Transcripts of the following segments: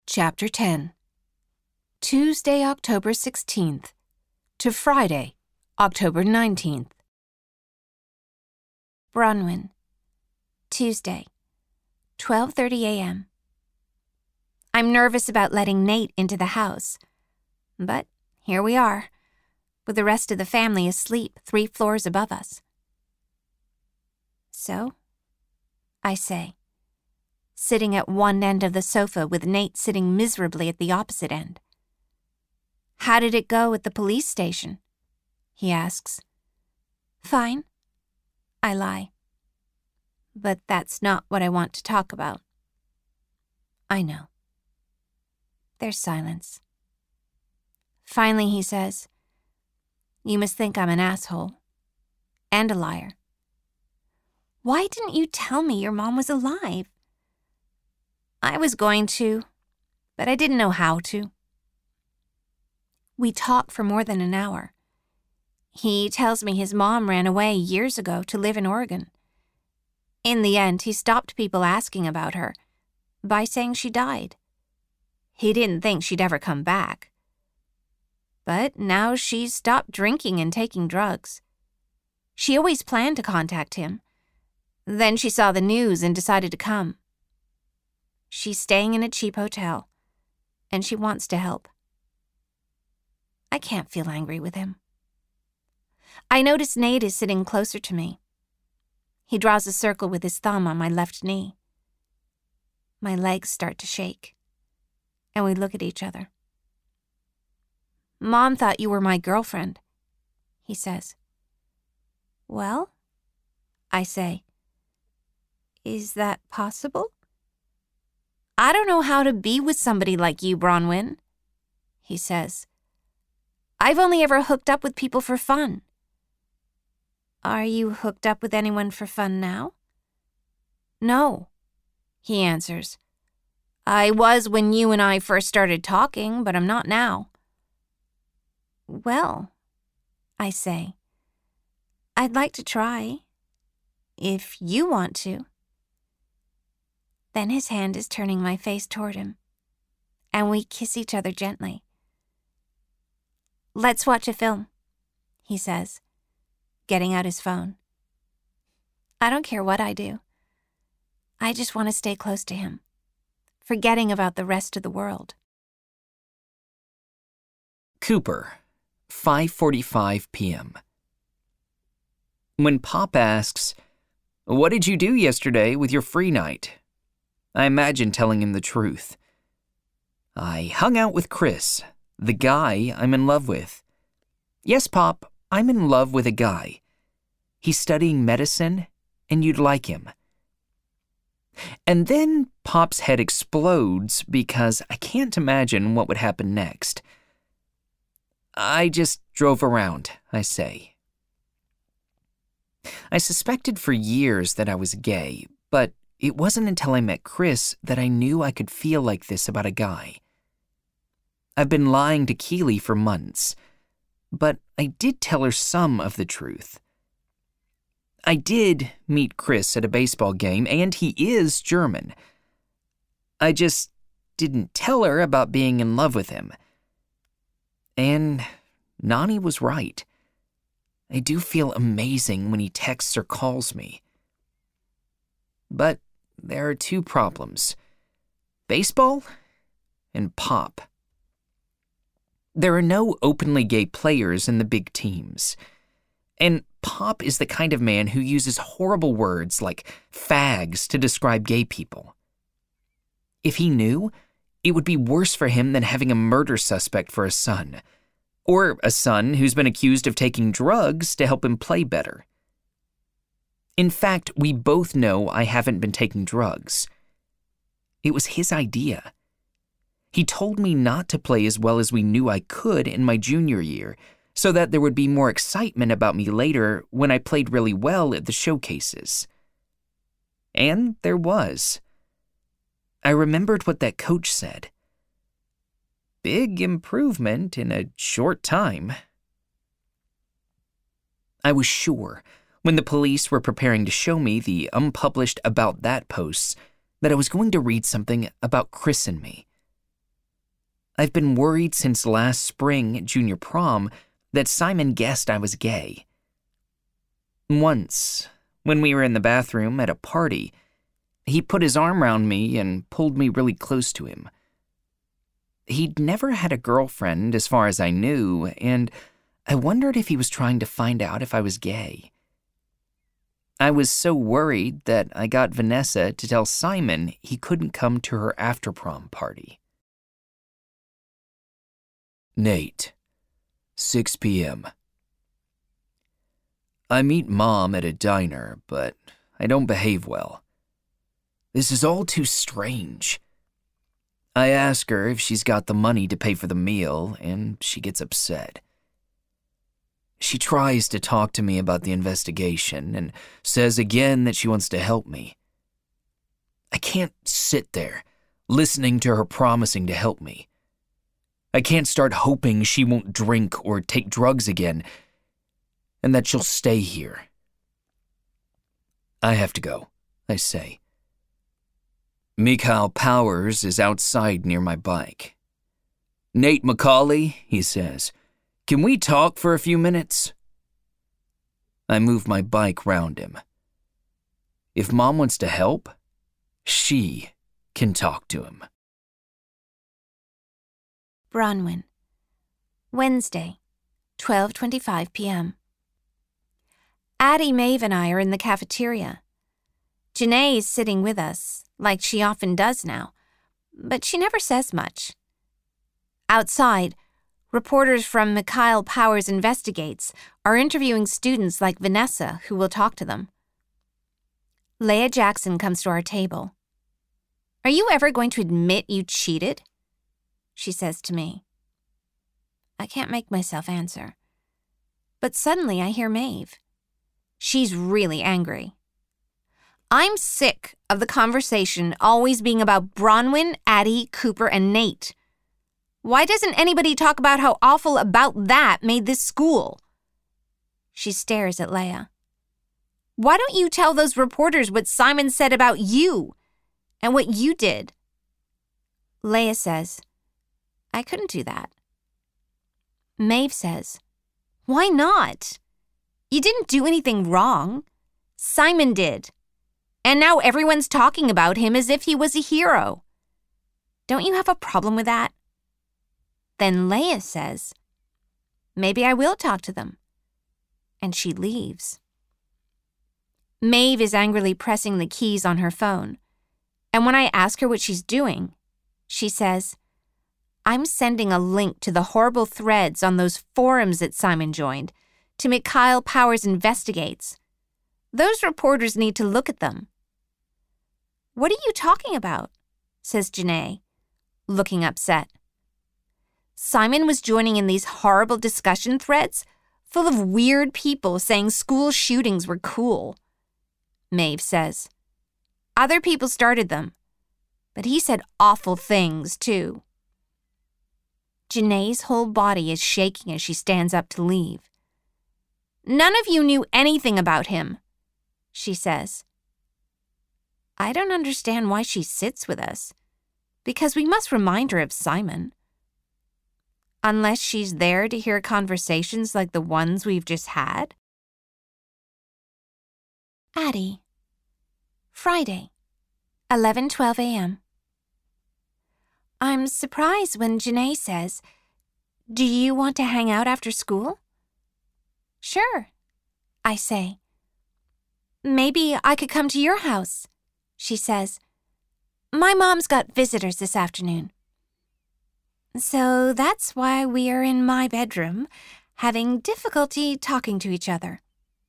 Chapter 10. Tuesday, October 16th to Friday, October 19th. Bronwyn, Tuesday, 12:30 a.m. I'm nervous about letting Nate into the house, but here we are, with the rest of the family asleep 3 floors above us. So, I say, sitting at one end of the sofa with Nate sitting miserably at the opposite end. How did it go at the police station? He asks. Fine, I lie. But that's not what I want to talk about. I know. There's silence. Finally, he says, You must think I'm an asshole. And a liar. Why didn't you tell me your mom was alive? I was going to, but I didn't know how to. We talk for more than an hour. He tells me his mom ran away years ago to live in Oregon. In the end, he stopped people asking about her by saying she died. He didn't think she'd ever come back. But now she's stopped drinking and taking drugs. She always planned to contact him. Then she saw the news and decided to come. She's staying in a cheap hotel, and she wants to help. I can't feel angry with him. I notice Nate is sitting closer to me. He draws a circle with his thumb on my left knee. My legs start to shake, and we look at each other. Mom thought you were my girlfriend, he says. Well, I say, is that possible? I don't know how to be with somebody like you, Bronwyn, he says. I've only ever hooked up with people for fun. Are you hooked up with anyone for fun now? No, he answers. I was when you and I first started talking, but I'm not now. Well, I say, I'd like to try, if you want to. Then his hand is turning my face toward him, and we kiss each other gently. Let's watch a film, he says, getting out his phone. I don't care what I do. I just want to stay close to him, forgetting about the rest of the world. Cooper, 5:45 p.m. When Pop asks, "What did you do yesterday with your free night?" I imagine telling him the truth. I hung out with Chris, the guy I'm in love with. Yes, Pop, I'm in love with a guy. He's studying medicine, and you'd like him. And then Pop's head explodes because I can't imagine what would happen next. I just drove around, I say. I suspected for years that I was gay, but it wasn't until I met Chris that I knew I could feel like this about a guy. I've been lying to Keely for months, but I did tell her some of the truth. I did meet Chris at a baseball game, and he is German. I just didn't tell her about being in love with him. And Nani was right. I do feel amazing when he texts or calls me. But there are 2 problems: baseball and Pop. There are no openly gay players in the big teams. And Pop is the kind of man who uses horrible words like fags to describe gay people. If he knew, it would be worse for him than having a murder suspect for a son, or a son who's been accused of taking drugs to help him play better. In fact, we both know I haven't been taking drugs. It was his idea. He told me not to play as well as we knew I could in my junior year, so that there would be more excitement about me later when I played really well at the showcases. And there was. I remembered what that coach said. Big improvement in a short time. I was sure, when the police were preparing to show me the unpublished About That posts, that I was going to read something about Chris and me. I've been worried since last spring at junior prom that Simon guessed I was gay. Once, when we were in the bathroom at a party, he put his arm around me and pulled me really close to him. He'd never had a girlfriend as far as I knew, and I wondered if he was trying to find out if I was gay. I was so worried that I got Vanessa to tell Simon he couldn't come to her after-prom party. Nate, 6 p.m. I meet Mom at a diner, but I don't behave well. This is all too strange. I ask her if she's got the money to pay for the meal, and she gets upset. She tries to talk to me about the investigation and says again that she wants to help me. I can't sit there, listening to her promising to help me. I can't start hoping she won't drink or take drugs again, and that she'll stay here. I have to go, I say. Mikhail Powers is outside near my bike. Nate McCauley, he says, can we talk for a few minutes? I move my bike round him. If Mom wants to help, she can talk to him. Bronwyn, Wednesday, 12:25 p.m. Addie, Maeve, and I are in the cafeteria. Janae is sitting with us, like she often does now, but she never says much. Outside, reporters from Mikhail Powers Investigates are interviewing students like Vanessa who will talk to them. Leah Jackson comes to our table. "Are you ever going to admit you cheated?" she says to me. I can't make myself answer. But suddenly I hear Maeve. She's really angry. "I'm sick of the conversation always being about Bronwyn, Addie, Cooper, and Nate. Why doesn't anybody talk about how awful about that made this school?" She stares at Leah. "Why don't you tell those reporters what Simon said about you and what you did?" Leah says, "I couldn't do that." Maeve says, "Why not? You didn't do anything wrong. Simon did. And now everyone's talking about him as if he was a hero. Don't you have a problem with that?" Then Leah says, "Maybe I will talk to them." And she leaves. Maeve is angrily pressing the keys on her phone. And when I ask her what she's doing, she says, "I'm sending a link to the horrible threads on those forums that Simon joined to Mikhail Powers Investigates. Those reporters need to look at them." "What are you talking about?" says Janae, looking upset. "Simon was joining in these horrible discussion threads full of weird people saying school shootings were cool," Maeve says. "Other people started them, but he said awful things, too." Janae's whole body is shaking as she stands up to leave. "None of you knew anything about him," she says. I don't understand why she sits with us, because we must remind her of Simon. Unless she's there to hear conversations like the ones we've just had. Addie, Friday, 11:12 a.m. I'm surprised when Janae says, "Do you want to hang out after school?" "Sure," I say. "Maybe I could come to your house," she says. "My mom's got visitors this afternoon." So that's why we are in my bedroom, having difficulty talking to each other.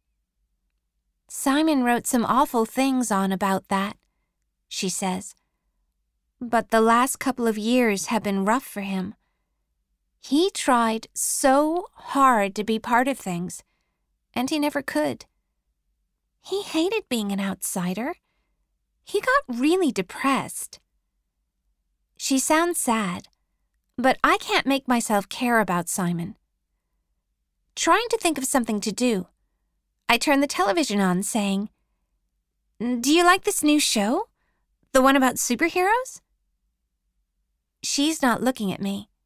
"Simon wrote some awful things on about that," she says. "But the last couple of years have been rough for him. He tried so hard to be part of things, and he never could. He hated being an outsider. He got really depressed." She sounds sad, but I can't make myself care about Simon. Trying to think of something to do, I turn the television on saying, "Do you like this new show? The one about superheroes?" She's not looking at me.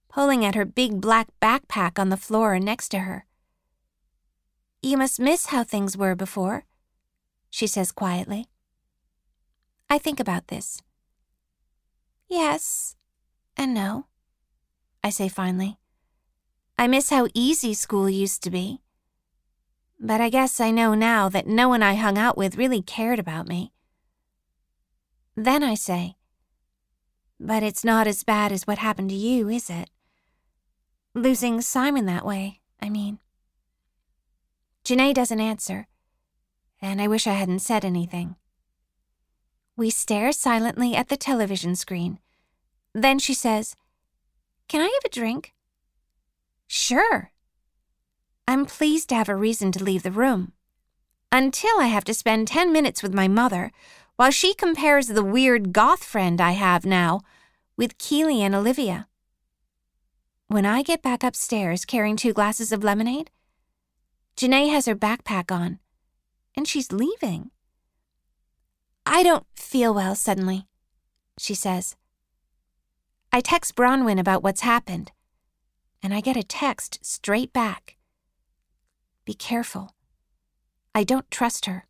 pulling at her big black backpack on the floor next to her. "You must miss how things were before," she says quietly. I think about this. "Yes and no," I say finally. "I miss how easy school used to be. But I guess I know now that no one I hung out with really cared about me." Then I say, "But it's not as bad as what happened to you, is it? Losing Simon that way, I mean." Janae doesn't answer, and I wish I hadn't said anything. We stare silently at the television screen. Then she says, "Can I have a drink?" "Sure." I'm pleased to have a reason to leave the room. Until I have to spend 10 minutes with my mother while she compares the weird goth friend I have now with Keely and Olivia. When I get back upstairs carrying 2 glasses of lemonade, Janae has her backpack on, and she's leaving. "I don't feel well suddenly," she says. I text Bronwyn about what's happened, and I get a text straight back. "Be careful. I don't trust her."